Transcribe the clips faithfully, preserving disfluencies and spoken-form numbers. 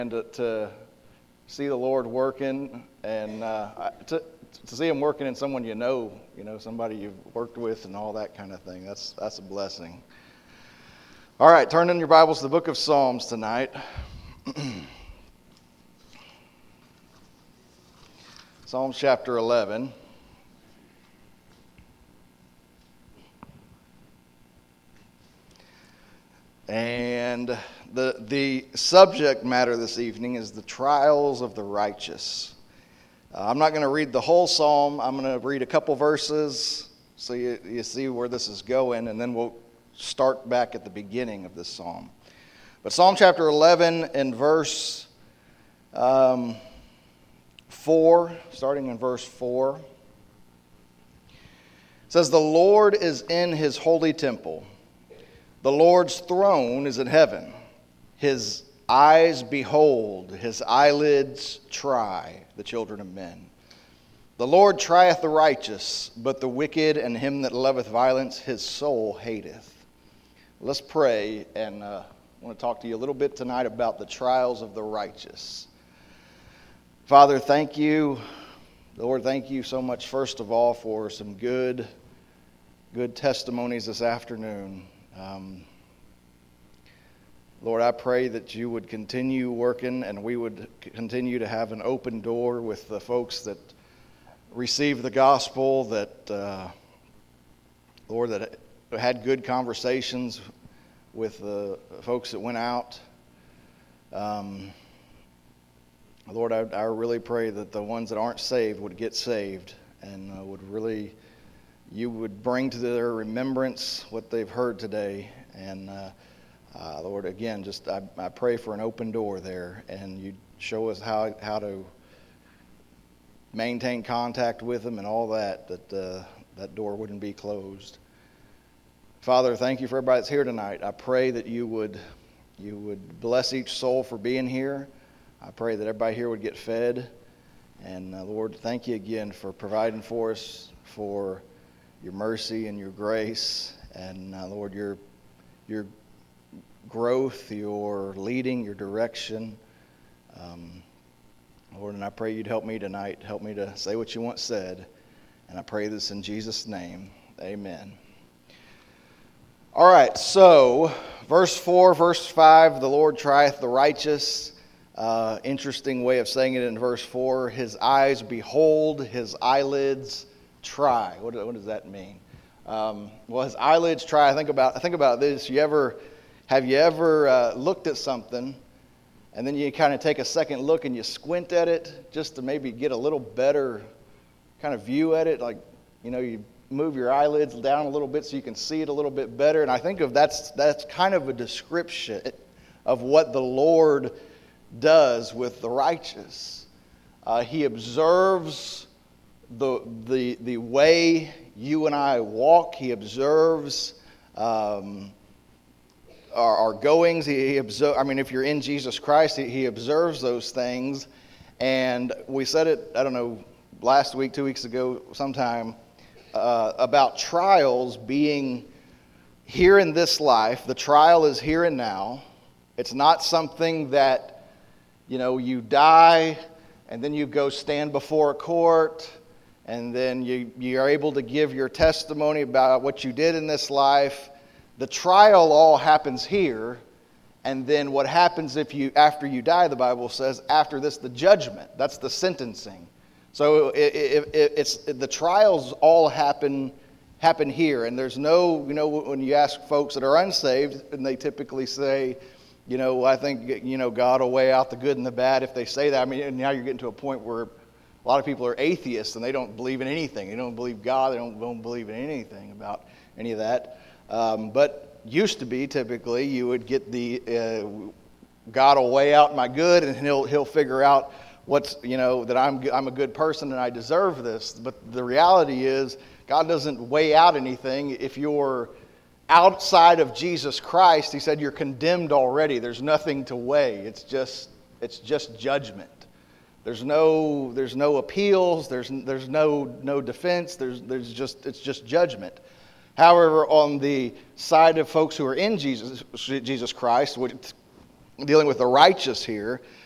and to, to see the Lord working, and uh, to to see Him working in someone you know, you know, somebody you've worked with, and all that kind of thing. That's that's a blessing. All right, turn in your Bibles to the book of Psalms tonight. Psalms chapter eleven. And the the subject matter this evening is the trials of the righteous. Uh, I'm not going to read the whole psalm. I'm going to read a couple verses so you, you see where this is going, and then we'll start back at the beginning of this psalm. But Psalm chapter eleven and verse um, four, starting in verse four, it says, "The Lord is in His holy temple. The Lord's throne is in heaven. His eyes behold, His eyelids try the children of men. The Lord trieth the righteous, but the wicked and him that loveth violence His soul hateth." Let's pray, and uh, I want to talk to you a little bit tonight about the trials of the righteous. Father, thank you. Lord, thank you so much, first of all, for some good, good testimonies this afternoon. Um, Lord, I pray that you would continue working, and we would continue to have an open door with the folks that receive the gospel, that, uh, Lord, that had good conversations with the folks that went out. Um, Lord, I, I really pray that the ones that aren't saved would get saved, and uh, would really, you would bring to their remembrance what they've heard today. And uh, uh, Lord, again, just I, I pray for an open door there, and you show us how how to maintain contact with them and all that, that uh, that door wouldn't be closed. Father, thank you for everybody that's here tonight. I pray that you would you would bless each soul for being here. I pray that everybody here would get fed. And uh, Lord, thank you again for providing for us, for your mercy and your grace, and uh, Lord, your your growth, your leading, your direction. Um, Lord, and I pray you'd help me tonight. Help me to say what you want said. And I pray this in Jesus' name. Amen. All right, so verse four, verse five, the Lord trieth the righteous. Uh, interesting way of saying it in verse four. His eyes behold, his eyelids try. What, what does that mean? Um, well, his eyelids try. I think about I think about this. You ever have you ever uh, looked at something, and then you kind of take a second look and you squint at it just to maybe get a little better kind of view at it? Like, you know, you move your eyelids down a little bit so you can see it a little bit better. And I think of that's that's kind of a description of what the Lord does with the righteous. Uh, he observes the the the way you and I walk. He observes um, our, our goings. He, he observe. I mean, if you're in Jesus Christ, he, he observes those things. And we said it, I don't know, last week, two weeks ago, sometime, uh, about trials being here in this life. The trial is here and now. It's not something that, you know, you die and then you go stand before a court, and then you, you're able to give your testimony about what you did in this life. The trial all happens here, and then what happens if you after you die, the Bible says, after this, the judgment. That's the sentencing. So it, it, it, it's the trials all happen happen here, and there's no, you know, when you ask folks that are unsaved, and they typically say, you know, I think, you know, God will weigh out the good and the bad if they say that. I mean, and now you're getting to a point where a lot of people are atheists and they don't believe in anything. They don't believe God. They don't, don't believe in anything about any of that. Um, but used to be, typically, you would get the uh, God will weigh out my good, and he'll he'll figure out what's, you know, that I'm I'm a good person and I deserve this. But the reality is, God doesn't weigh out anything. If you're outside of Jesus Christ, he said you're condemned already. There's nothing to weigh. It's just it's just judgment. There's no there's no appeals. There's there's no no defense. There's there's just it's just judgment. However, on the side of folks who are in Jesus Jesus Christ, dealing with the righteous here,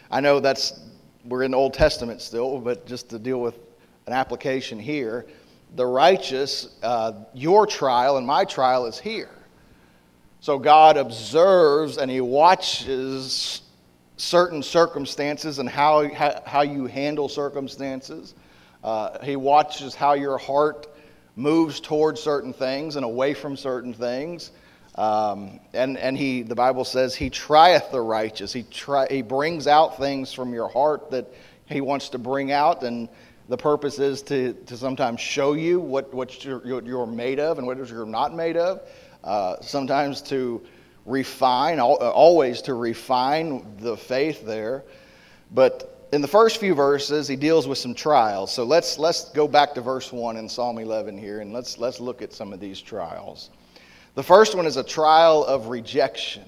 I know that's, we're in the Old Testament still, but just to deal with an application here, the righteous, uh, your trial and my trial is here. So God observes and he watches certain circumstances and how, how, how you handle circumstances. Uh, he watches how your heart moves towards certain things and away from certain things. Um, and and he, the Bible says, he trieth the righteous. He try, he brings out things from your heart that he wants to bring out, and the purpose is to, to sometimes show you what, what you're, you're made of and what you're not made of. Uh, sometimes to refine, always to refine the faith there. But in the first few verses, he deals with some trials. So let's let's go back to verse one in Psalm eleven here, and let's let's look at some of these trials. The first one is a trial of rejection.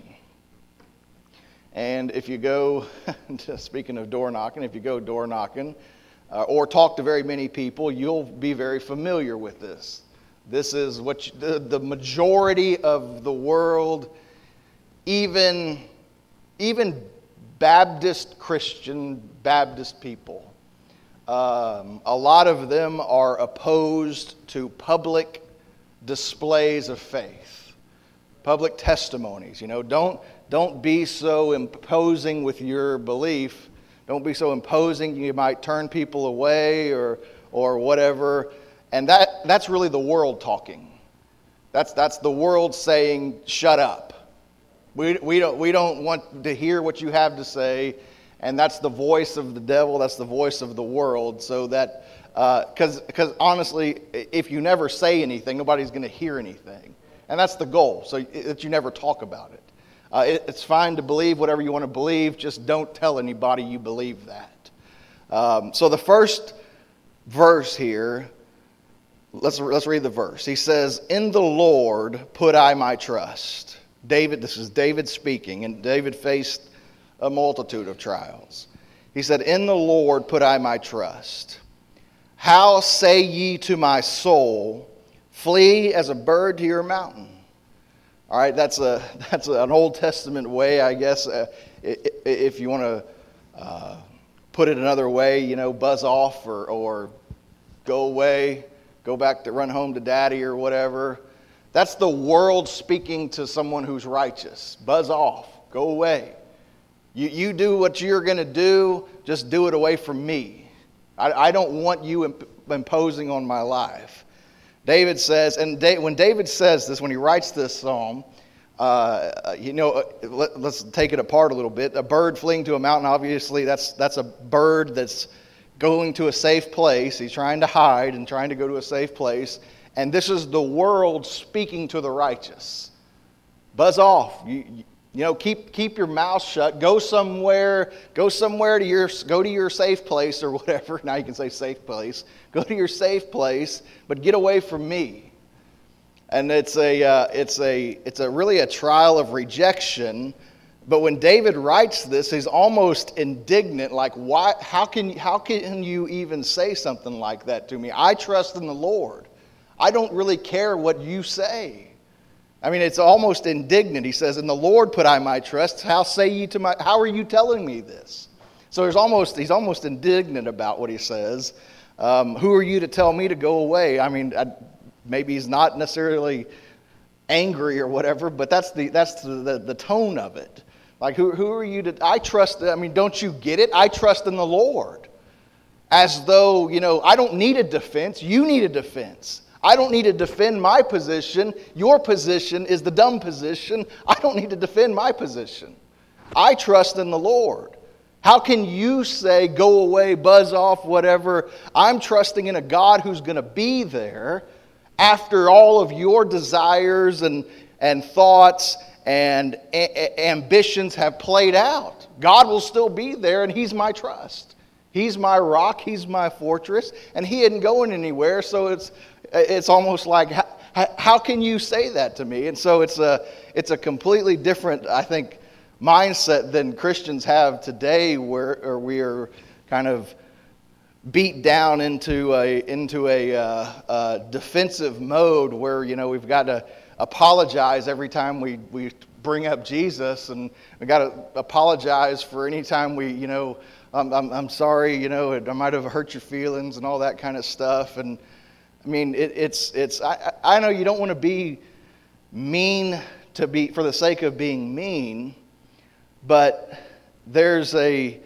And if you go, speaking of door knocking, if you go door knocking uh, or talk to very many people, you'll be very familiar with this. This is what you, the, the majority of the world, even, even Baptist Christian Baptist people, um, a lot of them are opposed to public displays of faith, public testimonies. You know, don't don't be so imposing with your belief. Don't be so imposing. You might turn people away or or whatever. And that that's really the world talking. That's that's the world saying, "Shut up. We we don't we don't want to hear what you have to say." And that's the voice of the devil. That's the voice of the world. So that. Because uh, because honestly, if you never say anything, nobody's going to hear anything. And that's the goal, so that you never talk about it. Uh, it. It's fine to believe whatever you want to believe, just don't tell anybody you believe that. Um, so the first verse here, let's, let's read the verse. He says, "In the Lord put I my trust." David, this is David speaking, and David faced a multitude of trials. He said, "In the Lord put I my trust. How say ye to my soul, flee as a bird to your mountain?" All right, that's a that's an Old Testament way, I guess. Uh, if you want to uh, put it another way, you know, buzz off or, or go away, go back to run home to daddy or whatever. That's the world speaking to someone who's righteous. Buzz off, go away. You you do what you're going to do, just do it away from me. I, I don't want you imp- imposing on my life. David says, and da- when David says this, when he writes this psalm, uh, you know, let, let's take it apart a little bit. A bird fleeing to a mountain, obviously, that's that's a bird that's going to a safe place. He's trying to hide and trying to go to a safe place. And this is the world speaking to the righteous. Buzz off. You, you, You know, keep keep your mouth shut. Go somewhere. Go somewhere to your go to your safe place or whatever. Now you can say safe place. Go to your safe place, but get away from me. And it's a uh, it's a it's a really a trial of rejection. But when David writes this, he's almost indignant. Like, why? How can how can you even say something like that to me? I trust in the Lord. I don't really care what you say. I mean, it's almost indignant. He says, "In the Lord put I my trust. How say ye to my? How are you telling me this?" So there's almost he's almost indignant about what he says. Um, who are you to tell me to go away? I mean, I, maybe he's not necessarily angry or whatever, but that's the that's the, the, the tone of it. Like, who who are you to? I trust. I mean, don't you get it? I trust in the Lord. As though, you know, I don't need a defense. You need a defense. I don't need to defend my position. Your position is the dumb position. I don't need to defend my position. I trust in the Lord. How can you say, go away, buzz off, whatever? I'm trusting in a God who's going to be there after all of your desires and, and thoughts and a- ambitions have played out. God will still be there, and He's my trust. He's my rock. He's my fortress. And He isn't going anywhere, so it's It's almost like, how, how can you say that to me? And so it's a it's a completely different, I think, mindset than Christians have today, where or we are kind of beat down into a into a uh, uh, defensive mode, where you know we've got to apologize every time we we bring up Jesus, and we got to apologize for any time we, you know, I'm, I'm, I'm sorry, you know, I might have hurt your feelings and all that kind of stuff. And I mean, it, it's, it's, I, I know you don't want to be mean to be, for the sake of being mean, but there's a,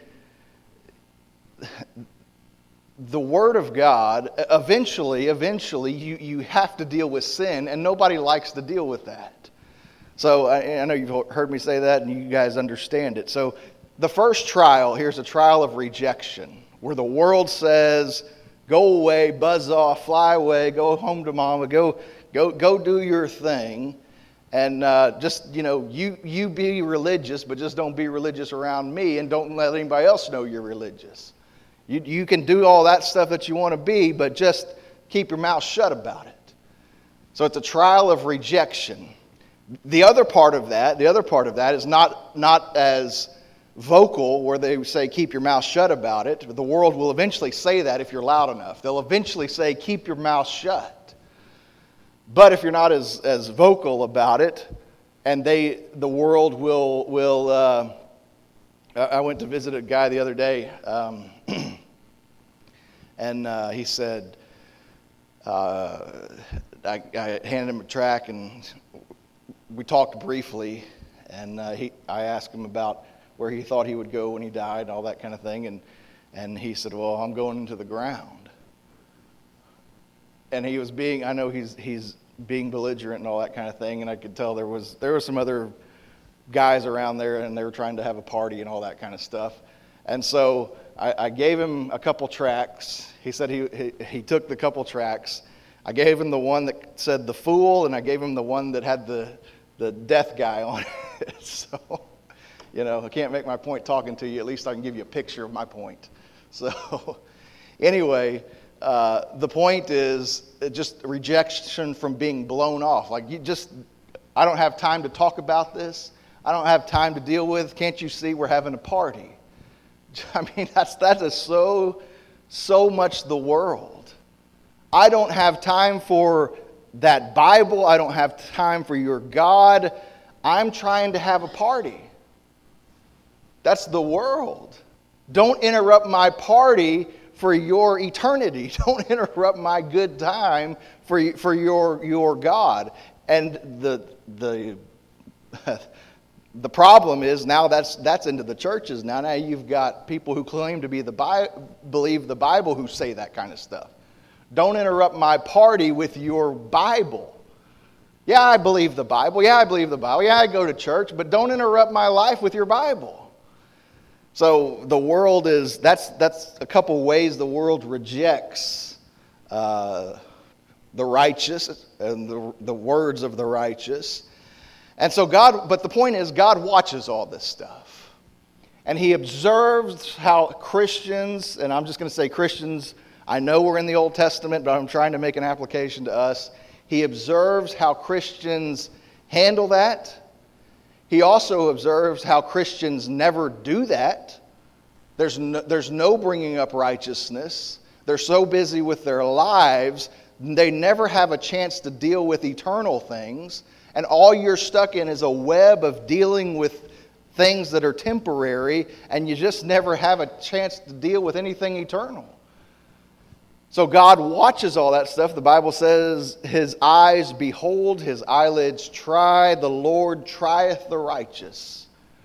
the Word of God, eventually, eventually, you, you have to deal with sin, and nobody likes to deal with that. So I, I know you've heard me say that, and you guys understand it. So the first trial, here's a trial of rejection, where the world says, go away, buzz off, fly away, go home to mama, go go go do your thing, and uh, just, you know, you, you be religious, but just don't be religious around me, and don't let anybody else know you're religious. You, you can do all that stuff that you want to be, but just keep your mouth shut about it. So it's a trial of rejection. The other part of that, the other part of that is not, not as vocal, where they say keep your mouth shut about it. The world will eventually say that if you're loud enough. They'll eventually say keep your mouth shut. But if you're not as, as vocal about it, and they the world will will. Uh, I went to visit a guy the other day, um, and uh, he said, uh, I, I handed him a track, and we talked briefly, and uh, he I asked him about where he thought he would go when he died, and all that kind of thing, and and he said, well, I'm going into the ground. And he was being, I know he's he's being belligerent and all that kind of thing, and I could tell there was there was some other guys around there, and they were trying to have a party and all that kind of stuff. And so I, I gave him a couple tracks. He said he, he he took the couple tracks. I gave him the one that said "The Fool," and I gave him the one that had the the death guy on it. So, you know, I can't make my point talking to you. At least I can give you a picture of my point. So, anyway, uh, the point is just rejection from being blown off. Like, you just, I don't have time to talk about this. I don't have time to deal with. Can't you see we're having a party? I mean, that's that is so, so much the world. I don't have time for that Bible. I don't have time for your God. I'm trying to have a party. That's the world. Don't interrupt my party for your eternity. Don't interrupt my good time for for your your God. And the the the problem is now that's that's into the churches now. Now you've got people who claim to be the Bi- believe the Bible who say that kind of stuff. Don't interrupt my party with your Bible. Yeah, I believe the Bible. Yeah, I believe the Bible. Yeah, I go to church, but don't interrupt my life with your Bible. So the world is, that's that's a couple ways the world rejects uh, the righteous and the, the words of the righteous. And so God, but the point is, God watches all this stuff. And He observes how Christians, and I'm just going to say Christians, I know we're in the Old Testament, but I'm trying to make an application to us. He observes how Christians handle that. He also observes how Christians never do that. There's no, there's no bringing up righteousness. They're so busy with their lives, they never have a chance to deal with eternal things. And all you're stuck in is a web of dealing with things that are temporary, and you just never have a chance to deal with anything eternal. So God watches all that stuff. The Bible says, His eyes behold, His eyelids try. The Lord trieth the righteous.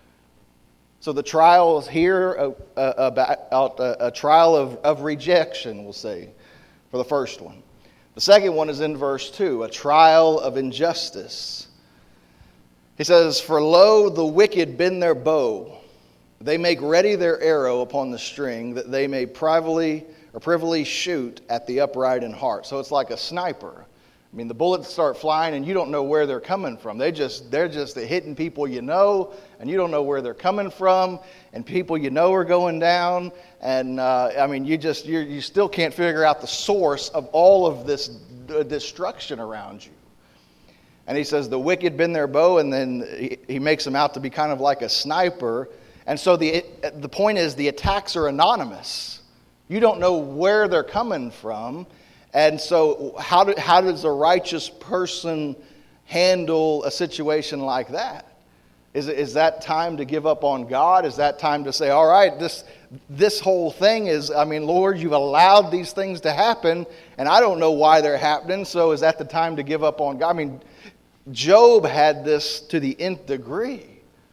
So the trial is here uh, uh, about a, a trial of, of rejection, we'll say, for the first one. The second one is in verse two, a trial of injustice. He says, for lo, the wicked bend their bow. They make ready their arrow upon the string, that they may privately or privily shoot at the upright in heart. So it's like a sniper. I mean, the bullets start flying and you don't know where they're coming from. They just, they're just hitting people you know, and you don't know where they're coming from, and people you know are going down. And, uh, I mean, you just, you you still can't figure out the source of all of this d- destruction around you. And he says, the wicked bend their bow, and then he, he makes them out to be kind of like a sniper. And so the the point is, the attacks are anonymous. You don't know where they're coming from. And so how do, how does a righteous person handle a situation like that? Is, is that time to give up on God? Is that time to say, all right, this, this whole thing is, I mean, Lord, you've allowed these things to happen, and I don't know why they're happening, so is that the time to give up on God? I mean, Job had this to the nth degree.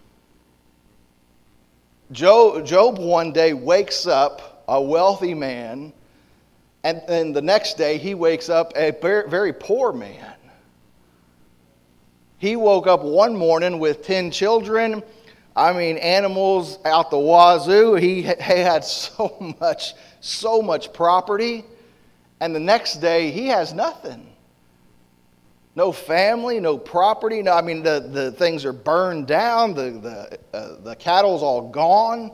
Job, Job one day wakes up a wealthy man, and then the next day he wakes up a very, very poor man. He woke up one morning with ten children. I mean, animals out the wazoo. He, he had so much, so much property. And the next day, he has nothing. No family, no property. No, I mean, the, the things are burned down. The, the, uh, the cattle's all gone.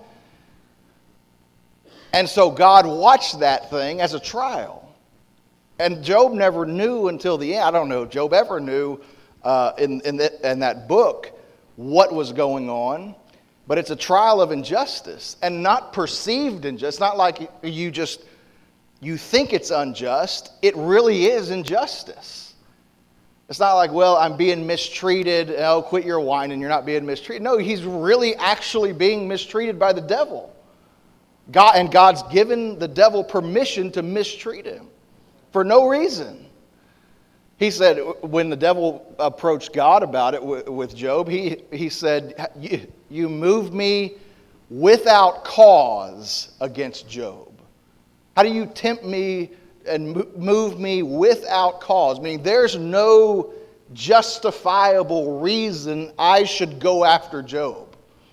And so God watched that thing as a trial. And Job never knew until the end. I don't know if Job ever knew Uh, in in, the, in that book what was going on, but it's a trial of injustice, and not perceived injustice. It's not like you just you think it's unjust. It really is injustice. It's not like, well, I'm being mistreated. Oh, quit your whining. You're not being mistreated. No, he's really actually being mistreated by the devil. God, and God's given the devil permission to mistreat him for no reason. He said, when the devil approached God about it with Job, he, he said, you, you moved me without cause against Job. How do you tempt me and move me without cause? Meaning there's no justifiable reason I should go after Job.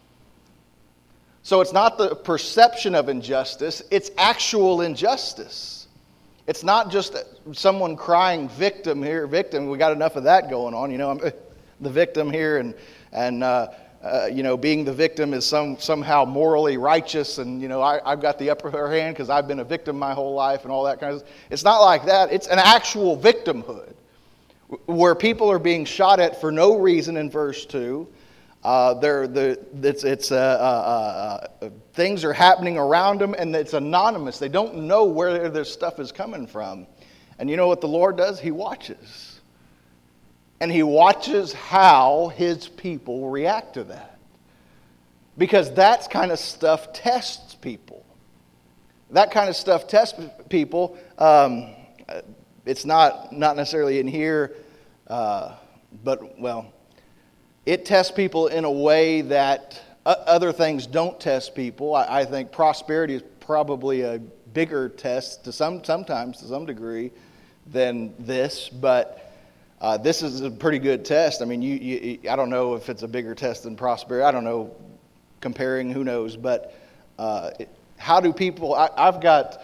So it's not the perception of injustice, it's actual injustice. It's not just someone crying victim here, victim. We got enough of that going on. You know, I'm the victim here, and and uh, uh, you know, being the victim is some somehow morally righteous, and you know, I, I've got the upper hand because I've been a victim my whole life, and all that kind of stuff. It's not like that. It's an actual victimhood where people are being shot at for no reason. In verse two, uh, they're the it's it's uh, uh, uh, things are happening around them, and it's anonymous. They don't know where this stuff is coming from. And you know what the Lord does? He watches. And he watches how his people react to that. Because that kind of stuff tests people. That kind of stuff tests people. Um, it's not, not necessarily in here, uh, but, well, it tests people in a way that other things don't test people. I, I think prosperity is probably a bigger test to some, sometimes to some degree than this, but uh, this is a pretty good test. I mean, you, you, I don't know if it's a bigger test than prosperity. I don't know, comparing, who knows, but uh, it, how do people, I, I've got,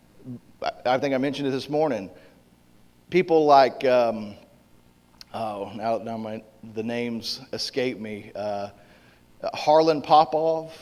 I think I mentioned it this morning, people like, um, oh, now, now my, the names escape me, uh, Harlan Popov,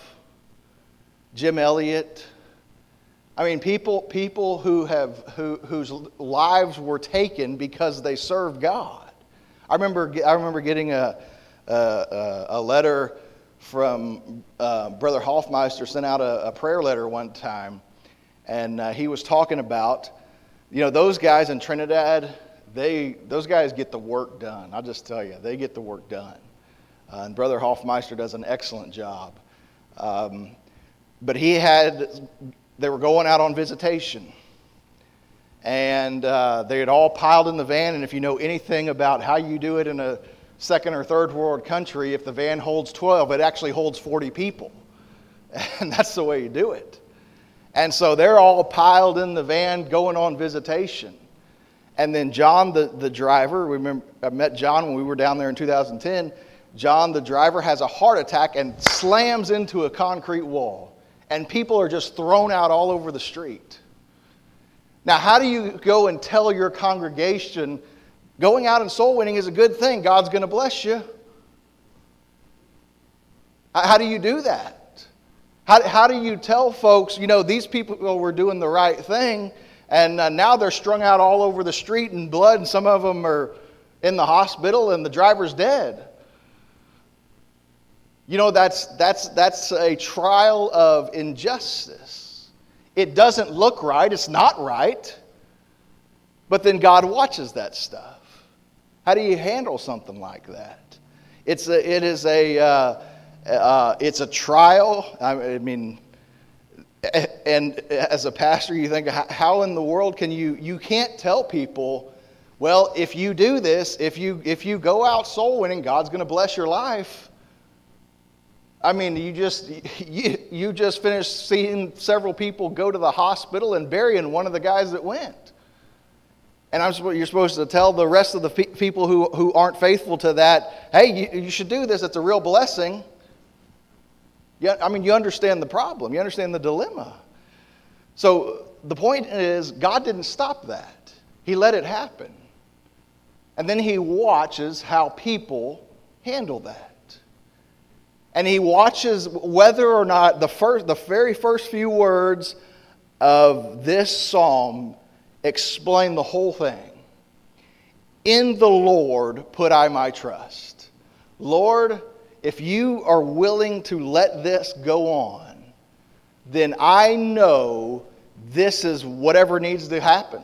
Jim Elliott. I mean, people people who have who whose lives were taken because they served God. I remember I remember getting a a, a letter from uh, Brother Hoffmeister sent out a, a prayer letter one time, and uh, he was talking about, you know, those guys in Trinidad. They those guys get the work done. I'll just tell you, they get the work done. Uh, and Brother Hoffmeister does an excellent job. Um, but he had, they were going out on visitation. And uh, they had all piled in the van. And if you know anything about how you do it in a second or third world country, if the van holds twelve, it actually holds forty people. And that's the way you do it. And so they're all piled in the van going on visitation. And then John, the, the driver, remember, I met John when we were down there in two thousand ten. John, the driver, has a heart attack and slams into a concrete wall. And people are just thrown out all over the street. Now, how do you go and tell your congregation, going out and soul winning is a good thing, God's going to bless you? How do you do that? How, how do you tell folks, you know, these people were doing the right thing, and uh, now they're strung out all over the street in blood, and some of them are in the hospital, and the driver's dead? You know, that's that's that's a trial of injustice. It doesn't look right. It's not right. But then God watches that stuff. How do you handle something like that? It's a, it is a uh, uh, it's a trial. I mean, and as a pastor, you think, how in the world can you? You can't tell people, well, if you do this, if you if you go out soul winning, God's going to bless your life. I mean, you just you, you just finished seeing several people go to the hospital and burying one of the guys that went. And I'm you're supposed to tell the rest of the pe- people who, who aren't faithful to that, hey, you, you should do this. It's a real blessing. Yeah, I mean, you understand the problem. You understand the dilemma. So the point is, God didn't stop that. He let it happen. And then he watches how people handle that. And he watches whether or not the first, the very first few words of this psalm explain the whole thing. In the Lord put I my trust. Lord, if you are willing to let this go on, then I know this is whatever needs to happen.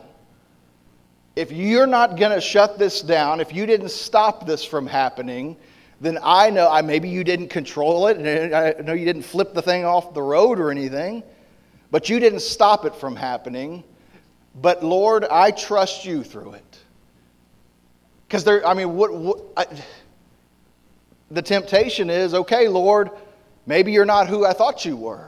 If you're not going to shut this down, if you didn't stop this from happening, then I know, I maybe you didn't control it, and I know you didn't flip the thing off the road or anything, but you didn't stop it from happening. But Lord, I trust you through it. Because there, I mean, what, what I, the temptation is, okay, Lord, maybe you're not who I thought you were.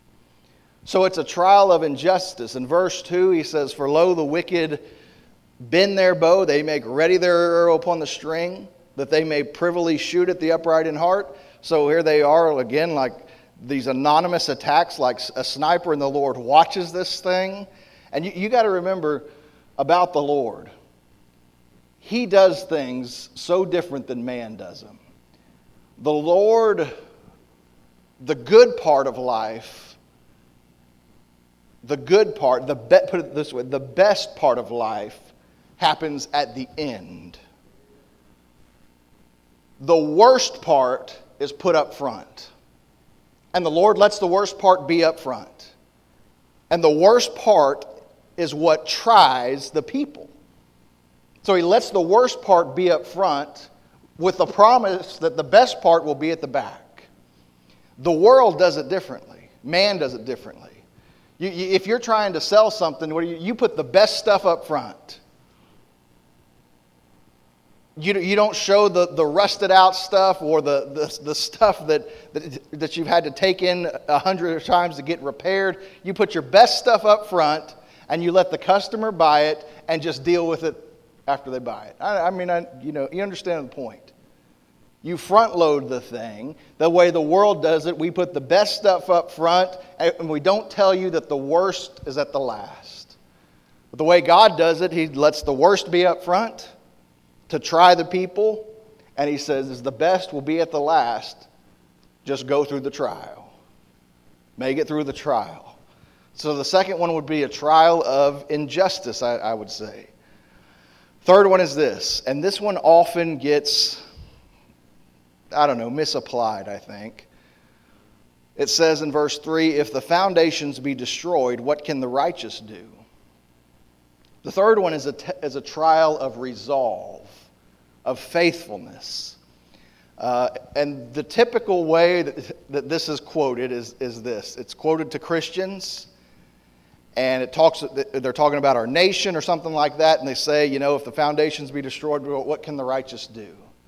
So it's a trial of injustice. In verse two, he says, for lo, the wicked bend their bow, they make ready their arrow upon the string, that they may privily shoot at the upright in heart. So here they are again, like these anonymous attacks, like a sniper, and the Lord watches this thing. And you, you got to remember about the Lord. He does things so different than man does them. The Lord, the good part of life, the good part, the be, put it this way, the best part of life happens at the end. The worst part is put up front. And the Lord lets the worst part be up front. And the worst part is what tries the people. So he lets the worst part be up front with the promise that the best part will be at the back. The world does it differently. Man does it differently. You, you, if you're trying to sell something, what do you, you put the best stuff up front. You, you don't show the, the rusted out stuff or the, the, the stuff that, that, that you've had to take in a hundred times to get repaired. You put your best stuff up front and you let the customer buy it and just deal with it after they buy it. I, I mean, I, you know, you understand the point. You front load the thing. The way the world does it, we put the best stuff up front and we don't tell you that the worst is at the last. But the way God does it, he lets the worst be up front to try the people, and he says, the best will be at the last. Just go through the trial. Make it through the trial. So the second one would be a trial of injustice, I, I would say. Third one is this, and this one often gets, I don't know, misapplied, I think. It says in verse three, if the foundations be destroyed, what can the righteous do? The third one is a, t- is a trial of resolve, of faithfulness. Uh, and the typical way that, that this is quoted is, is this. It's quoted to Christians, and it talks. They're talking about our nation or something like that, and they say, you know, if the foundations be destroyed, what can the righteous do?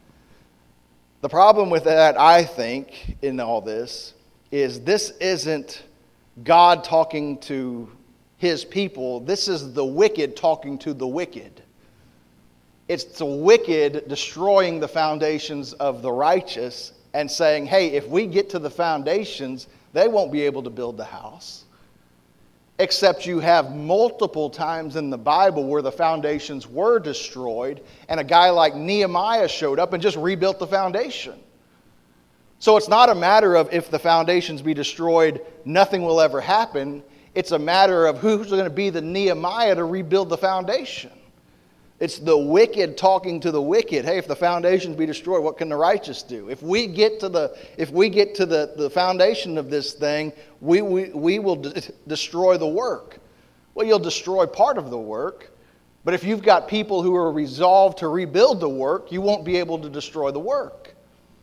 The problem with that, I think, in all this, is this isn't God talking to his people. This is the wicked talking to the wicked. It's the wicked destroying the foundations of the righteous and saying, hey, if we get to the foundations, they won't be able to build the house. Except you have multiple times in the Bible where the foundations were destroyed and a guy like Nehemiah showed up and just rebuilt the foundation. So it's not a matter of if the foundations be destroyed, nothing will ever happen. It's a matter of who's going to be the Nehemiah to rebuild the foundation. It's the wicked talking to the wicked. Hey, if the foundations be destroyed, what can the righteous do? If we get to the if we get to the, the foundation of this thing, we, we, we will d- destroy the work. Well, you'll destroy part of the work, but if you've got people who are resolved to rebuild the work, you won't be able to destroy the work.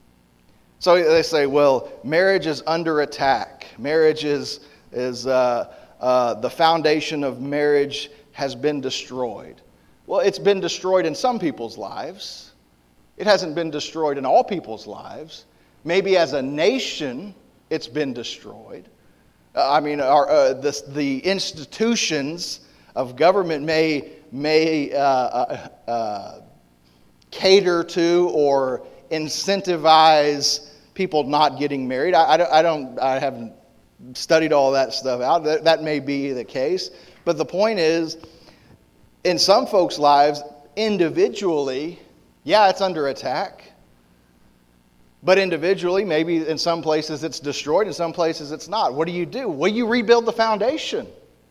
So they say, well, marriage is under attack. Marriage is, is uh, uh, the foundation of marriage has been destroyed. Well, it's been destroyed in some people's lives. It hasn't been destroyed in all people's lives. Maybe as a nation, it's been destroyed. Uh, I mean, our, uh, the, the institutions of government may, may uh, uh, uh, cater to or incentivize people not getting married. I, I, don't, I don't. I haven't studied all that stuff out. That, that may be the case. But the point is, in some folks' lives, individually, yeah, it's under attack. But individually, maybe in some places it's destroyed, in some places it's not. What do you do? Well, you rebuild the foundation.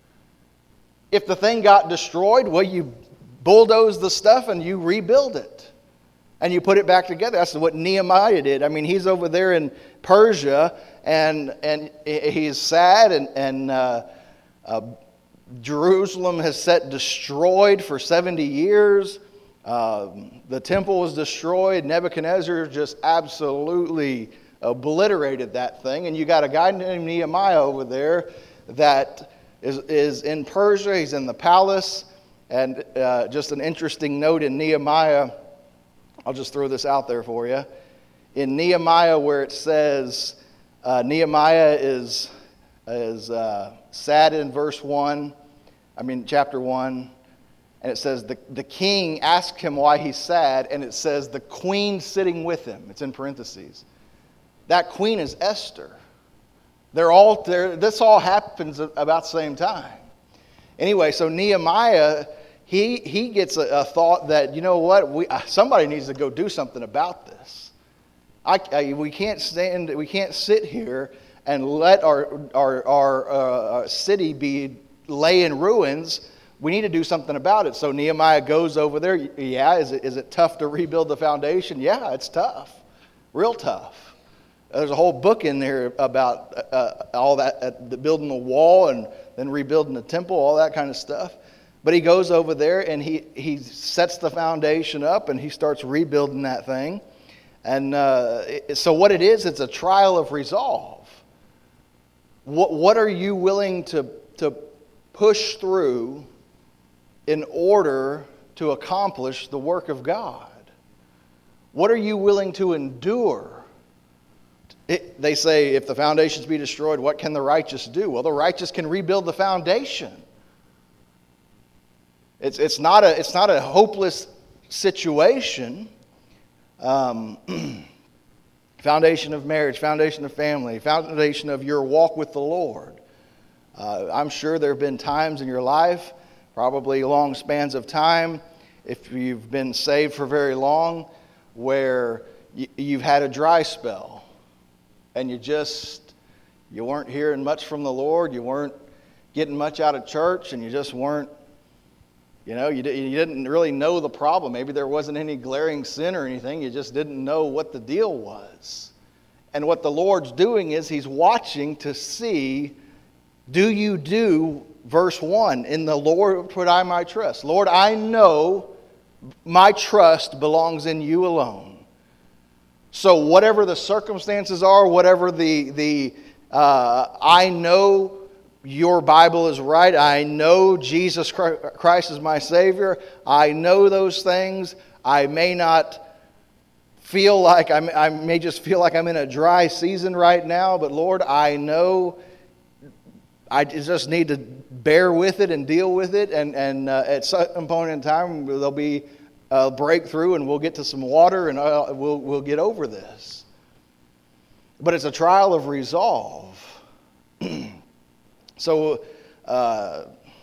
If the thing got destroyed, well, you bulldoze the stuff and you rebuild it. And you put it back together. That's what Nehemiah did. I mean, he's over there in Persia, and and he's sad, and, and uh, uh, Jerusalem has set destroyed for seventy years. Uh, the temple was destroyed. Nebuchadnezzar just absolutely obliterated that thing. And you got a guy named Nehemiah over there that is, is in Persia. He's in the palace. And uh, just an interesting note in Nehemiah, I'll just throw this out there for you. In Nehemiah, where it says uh, Nehemiah is, is uh, sad in verse one, I mean, chapter one. And it says, the, the king asked him why he's sad, and it says, the queen sitting with him. It's in parentheses. That queen is Esther. They're all there. This all happens about the same time. Anyway, so Nehemiah, he he gets a, a thought that, you know what, we somebody needs to go do something about this. I, I we can't stand, we can't sit here and let our our our uh, city be lay in ruins. We need to do something about it. So Nehemiah goes over there. Yeah, is it, is it tough to rebuild the foundation? Yeah, it's tough. Real tough. There's a whole book in there about uh, all that, uh, the building the wall and then rebuilding the temple, all that kind of stuff. But he goes over there and he, he sets the foundation up and he starts rebuilding that thing. And uh, it, so what it is, it's a trial of resolve. What, what are you willing to, to push through in order to accomplish the work of God? What are you willing to endure? It, they say, if the foundations be destroyed, what can the righteous do? Well, the righteous can rebuild the foundation. It's, it's, not, a, it's not a hopeless situation. Um, foundation of marriage, foundation of family, foundation of your walk with the Lord. Uh, I'm sure there have been times in your life, probably long spans of time, if you've been saved for very long, where y- you've had a dry spell and you just, you weren't hearing much from the Lord, you weren't getting much out of church, and you just weren't, you know, you, di- you didn't really know the problem. Maybe there wasn't any glaring sin or anything, you just didn't know what the deal was. And what the Lord's doing is He's watching to see, do you do verse one, in the Lord put I my trust. Lord, I know my trust belongs in you alone. So whatever the circumstances are, whatever the, the uh, I know your Bible is right. I know Jesus Christ is my Savior. I know those things. I may not feel like, I'm, I may just feel like I'm in a dry season right now, but Lord, I know I just need to bear with it and deal with it, and, and uh, at some point in time there'll be a breakthrough and we'll get to some water and uh, we'll, we'll get over this. But it's a trial of resolve. So, uh,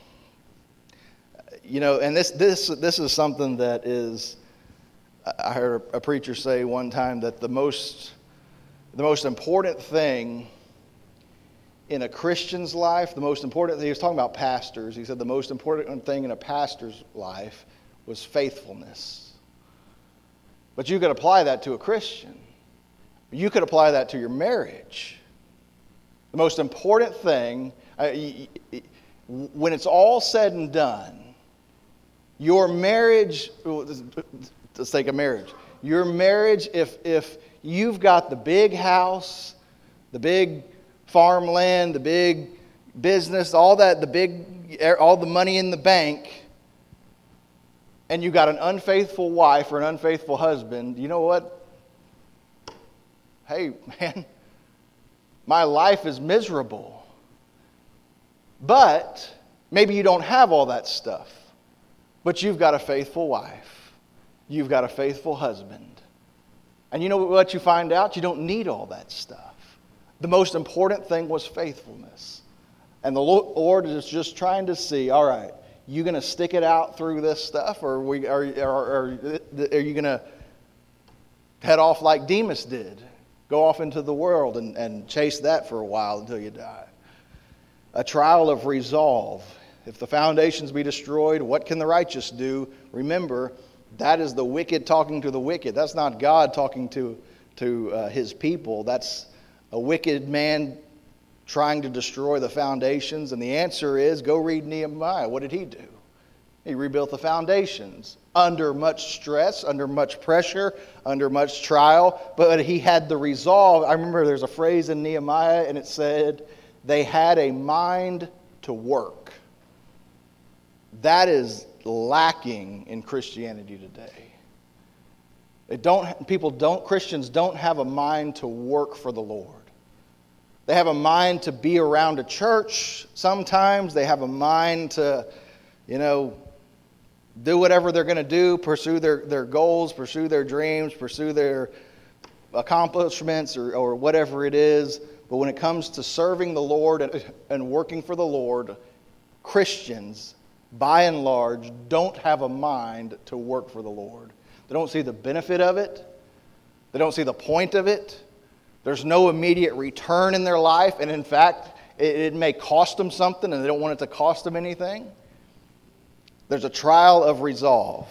you know, and this, this, this is something that is, I heard a preacher say one time that the most, the most important thing in a Christian's life, the most important thing, he was talking about pastors, he said the most important thing in a pastor's life was faithfulness. But you could apply that to a Christian. You could apply that to your marriage. The most important thing, uh, when it's all said and done, your marriage, let's take a marriage, Your marriage, if if you've got the big house, the big farmland, the big business, all that, the big, all the money in the bank, and you got an unfaithful wife or an unfaithful husband, you know what? Hey, man, my life is miserable. But maybe you don't have all that stuff, but you've got a faithful wife. You've got a faithful husband. And you know what you find out? You don't need all that stuff. The most important thing was faithfulness. And the Lord is just trying to see, all right, you going to stick it out through this stuff, or are, we, are, are, are you going to head off like Demas did? Go off into the world and, and chase that for a while until you die. A trial of resolve. If the foundations be destroyed, what can the righteous do? Remember, that is the wicked talking to the wicked. That's not God talking to, to uh, his people. That's a wicked man trying to destroy the foundations. And the answer is, go read Nehemiah. What did he do? He rebuilt the foundations under much stress, under much pressure, under much trial. But he had the resolve. I remember there's a phrase in Nehemiah, and it said, they had a mind to work. That is lacking in Christianity today. It don't, people don't, Christians don't have a mind to work for the Lord. They have a mind to be around a church sometimes. They have a mind to, you know, do whatever they're going to do, pursue their, their goals, pursue their dreams, pursue their accomplishments or, or whatever it is. But when it comes to serving the Lord and, and working for the Lord, Christians, by and large, don't have a mind to work for the Lord. They don't see the benefit of it. They don't see the point of it. There's no immediate return in their life. And in fact, it, it may cost them something and they don't want it to cost them anything. There's a trial of resolve.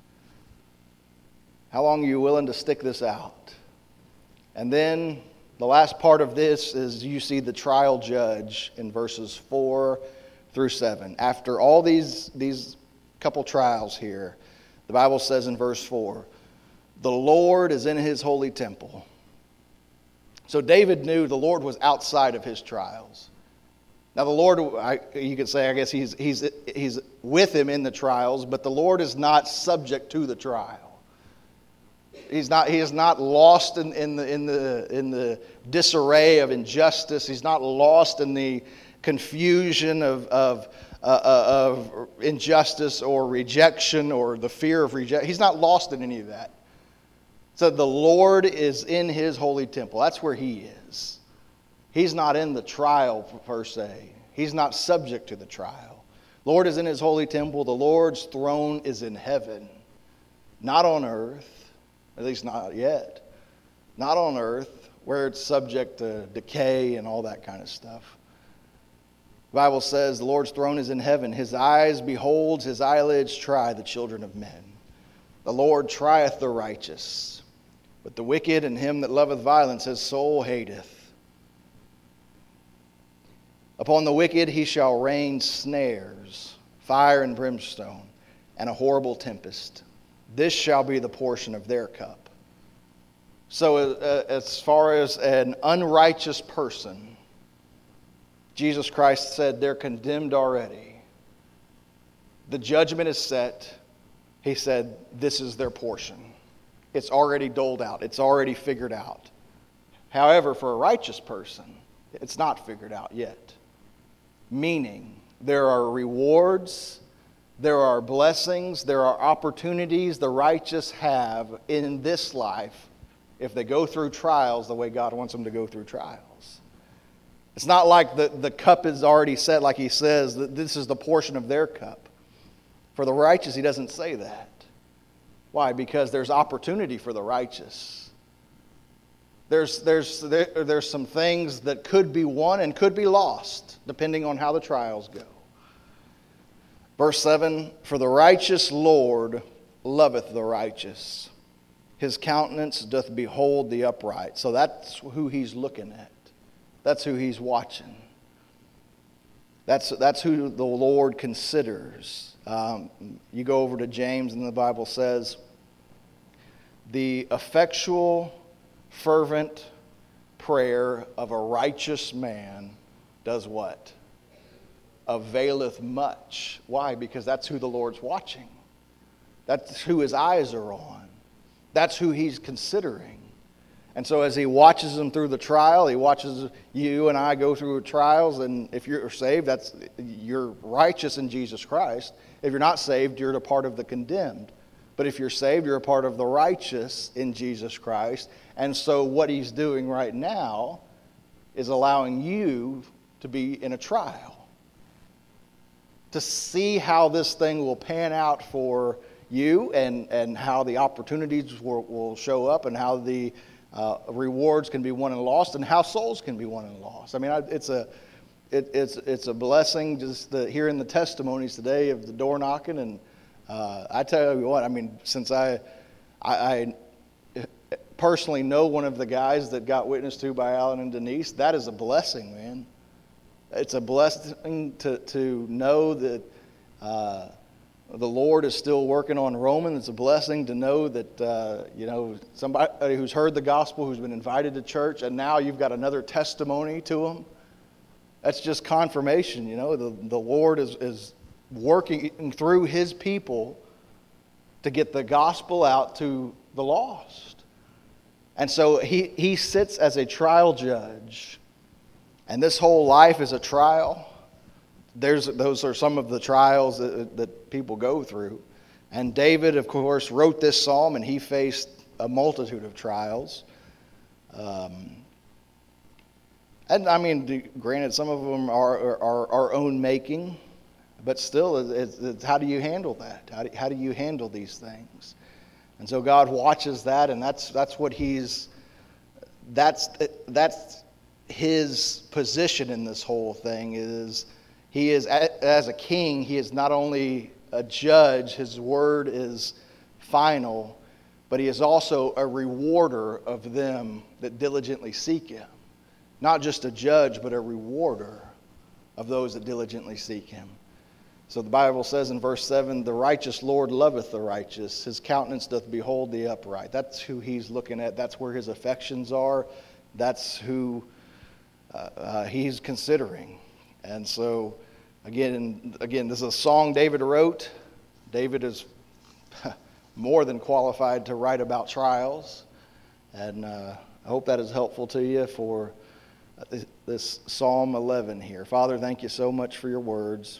How long are you willing to stick this out? And then the last part of this is you see the trial judge in verses four through seven. After all these, these couple trials here, the Bible says in verse four, the Lord is in his holy temple. So David knew the Lord was outside of his trials. Now the Lord, I, you could say, I guess he's, he's, he's with him in the trials, but the Lord is not subject to the trial. He's not, he is not lost in, in, the, in, the, in the disarray of injustice. He's not lost in the confusion of, of, uh, of injustice or rejection or the fear of rejection. He's not lost in any of that. So the Lord is in his holy temple. That's where he is. He's not in the trial per se. He's not subject to the trial. Lord is in his holy temple. The Lord's throne is in heaven, not on earth, at least not yet. Not on earth, where it's subject to decay and all that kind of stuff. The Bible says the Lord's throne is in heaven. His eyes beholds, his eyelids try the children of men. The Lord trieth the righteous, but the wicked and him that loveth violence his soul hateth. Upon the wicked he shall rain snares, fire and brimstone, and a horrible tempest. This shall be the portion of their cup. So uh, as far as an unrighteous person, Jesus Christ said they're condemned already. The judgment is set. He said this is their portion. It's already doled out. It's already figured out. However, for a righteous person, it's not figured out yet. Meaning, there are rewards, there are blessings, there are opportunities the righteous have in this life if they go through trials the way God wants them to go through trials. It's not like the, the cup is already set, like he says, that this is the portion of their cup. For the righteous, he doesn't say that. Why? Because there's opportunity for the righteous. There's, there's, there, there's some things that could be won and could be lost, depending on how the trials go. Verse seven, for the righteous Lord loveth the righteous. His countenance doth behold the upright. So that's who he's looking at. That's who he's watching. That's, that's who the Lord considers. Um, you go over to James and the Bible says, The effectual, fervent prayer of a righteous man does what? Availeth much. Why? Because that's who the Lord's watching. That's who his eyes are on. That's who he's considering. And so as he watches them through the trial, he watches you and I go through trials, and if you're saved, that's you're righteous in Jesus Christ. If you're not saved, you're a part of the condemned. But if you're saved, you're a part of the righteous in Jesus Christ. And so what he's doing right now is allowing you to be in a trial, to see how this thing will pan out for you, and, and how the opportunities will, will show up, and how the uh, rewards can be won and lost, and how souls can be won and lost. I mean, I, it's a it, it's it's a blessing just the, hearing the testimonies today of the door knocking. And uh, I tell you what, I mean, since I, I I personally know one of the guys that got witnessed to by Alan and Denise, that is a blessing, man. It's a blessing to to know that uh, the Lord is still working on Roman. It's a blessing to know that, uh, you know, somebody who's heard the gospel, who's been invited to church, and now you've got another testimony to them. That's just confirmation, you know. The, the Lord is, is working through his people to get the gospel out to the lost. And so he, he sits as a trial judge. And this whole life is a trial. There's, those are some of the trials that, that people go through. And David, of course, wrote this psalm, and he faced a multitude of trials. Um, and I mean, granted, some of them are, are, are our own making, but still, it's, it's how do you handle that? How do, how do you handle these things? And so God watches that, and that's that's what he's that's that's his position in this whole thing is. He is, as a king, he is not only a judge, his word is final, but he is also a rewarder of them that diligently seek him. Not just a judge, but a rewarder of those that diligently seek him. So the Bible says in verse seven, the righteous Lord loveth the righteous, his countenance doth behold the upright. That's who he's looking at. That's where his affections are. That's who uh, uh, he's considering. And so, again, again, this is a song David wrote. David is more than qualified to write about trials. And uh, I hope that is helpful to you for this Psalm eleven here. Father, thank you so much for your words.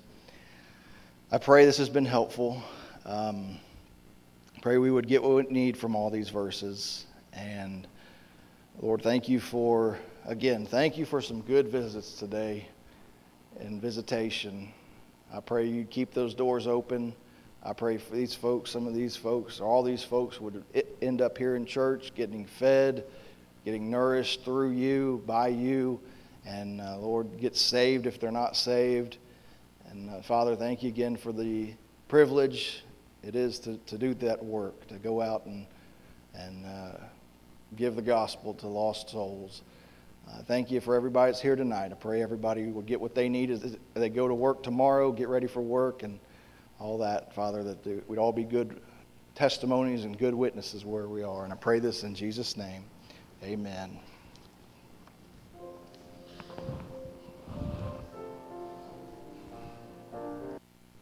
I pray this has been helpful. Um, pray we would get what we need from all these verses. And, Lord, thank you for, again, thank you for some good visits today. And visitation. I pray you keep those doors open. I pray for these folks, some of these folks, all these folks would end up here in church getting fed, getting nourished through you, by you, and uh, Lord, get saved if they're not saved. And uh, Father, thank you again for the privilege it is to, to do that work, to go out and, and uh, give the gospel to lost souls. Uh, thank you for everybody that's here tonight. I pray everybody will get what they need as they go to work tomorrow, get ready for work and all that, Father, that we'd all be good testimonies and good witnesses where we are. And I pray this in Jesus' name. Amen.